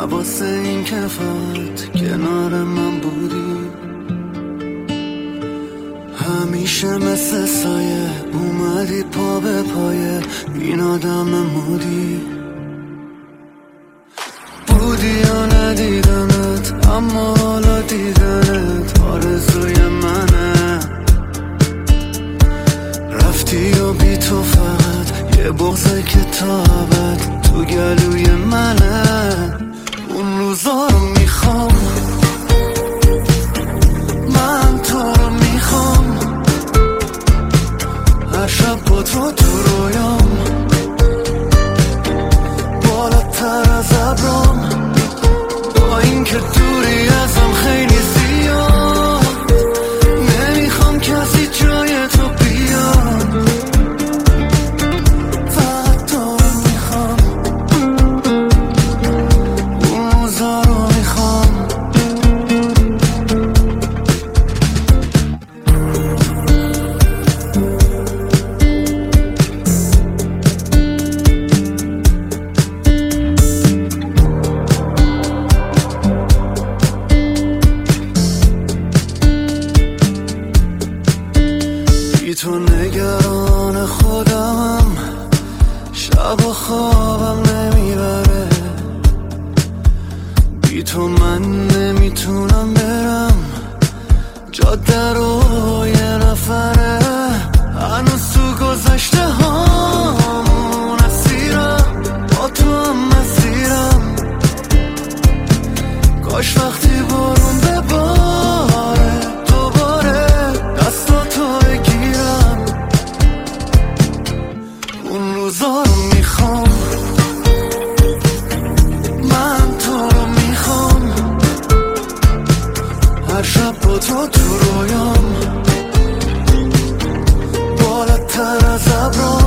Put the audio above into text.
واسه این که فقط کنار من بودی، همیشه مثل سایه اومدی پا به پایه این آدم مودی. بودی یا ندیدمت اما حالا دیدنت آرزوی منه. رفتی و بی تو فقط یه بغضه که تا ابد تو گلوی منه. اون روزا رو میخوام، من تو رو میخوام، هر شب با تو تو رویام، بالاتر از ابرام، با این که دوری ازم خیلی زیاد. نمیخوام کسی جای تو بیاد، فقط تو رو میخوام، اون روزا رو میخوام. بی تو نگران خودم، شب و خوابم نمیبره. بی تو من نمیتونم برم، جاده رو یه نفره. هنوز تو گذشته هامون اسیرم، با تو هم مسیرم. کاش وقتی بارون بباره دوباره دستاتو بگیرم. اون روزا رو میخوام، من تو رو میخوام، هر شب با تو تو رویام، بالاتر از ابرام.